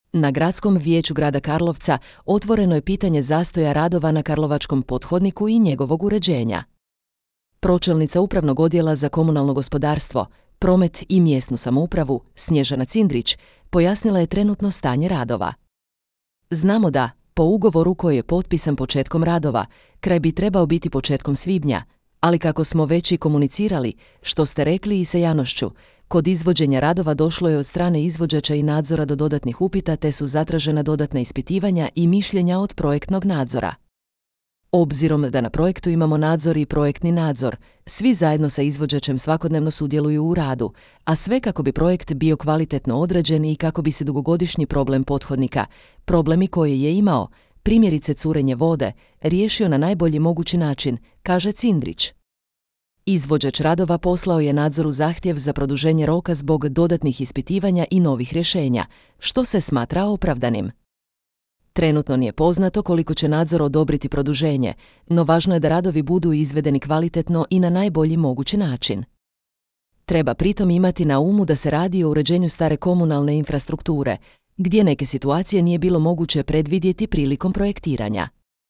Na Gradskom vijeću grada Karlovca otvoreno je pitanje zastoja radova na Karlovačkom pothodniku i njegovog uređenja. Pročelnica Upravnog odjela za komunalno gospodarstvo, promet i mjesnu samoupravu, Snježana Cindrić, pojasnila je trenutno stanje radova. Znamo da, po ugovoru koji je potpisan početkom radova, kraj bi trebao biti početkom svibnja, ali kako smo već i komunicirali, što ste rekli i sa javnošću, kod izvođenja radova došlo je od strane izvođača i nadzora do dodatnih upita te su zatražena dodatna ispitivanja i mišljenja od projektnog nadzora. Obzirom da na projektu imamo nadzor i projektni nadzor, svi zajedno sa izvođačem svakodnevno sudjeluju u radu, a sve kako bi projekt bio kvalitetno odrađen i kako bi se dugogodišnji problem pothodnika, problemi koje je imao, primjerice curenje vode, riješio na najbolji mogući način, kaže Cindrić. Izvođač radova poslao je nadzoru zahtjev za produženje roka zbog dodatnih ispitivanja i novih rješenja, što se smatra opravdanim. Trenutno nije poznato koliko će nadzor odobriti produženje, no važno je da radovi budu izvedeni kvalitetno i na najbolji mogući način. Treba pritom imati na umu da se radi o uređenju stare komunalne infrastrukture, gdje neke situacije nije bilo moguće predvidjeti prilikom projektiranja.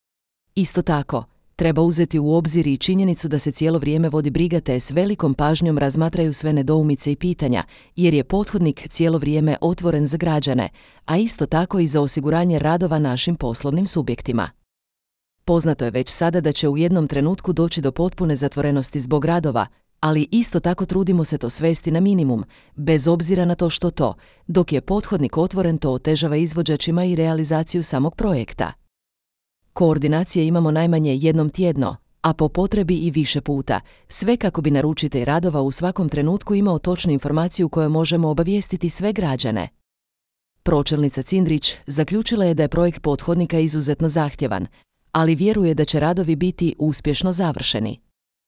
Isto tako, treba uzeti u obzir i činjenicu da se cijelo vrijeme vodi briga te s velikom pažnjom razmatraju sve nedoumice i pitanja, jer je pothodnik cijelo vrijeme otvoren za građane, a isto tako i za osiguranje radova našim poslovnim subjektima. Poznato je već sada da će u jednom trenutku doći do potpune zatvorenosti zbog radova, ali isto tako trudimo se to svesti na minimum, bez obzira na to što to, dok je pothodnik otvoren, to otežava izvođačima i realizaciju samog projekta. Koordinacije imamo najmanje jednom tjedno, a po potrebi i više puta, sve kako bi naručitelj radova u svakom trenutku imao točnu informaciju kojom možemo obavijestiti sve građane. Pročelnica Cindrić zaključila je da je projekt pothodnika izuzetno zahtjevan, ali vjeruje da će radovi biti uspješno završeni.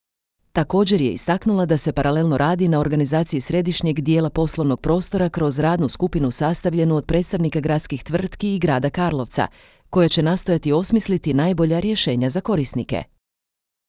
Također je istaknula da se paralelno radi na organizaciji središnjeg dijela poslovnog prostora kroz radnu skupinu sastavljenu od predstavnika gradskih tvrtki i grada Karlovca, koja će nastojati osmisliti najbolja rješenja za korisnike.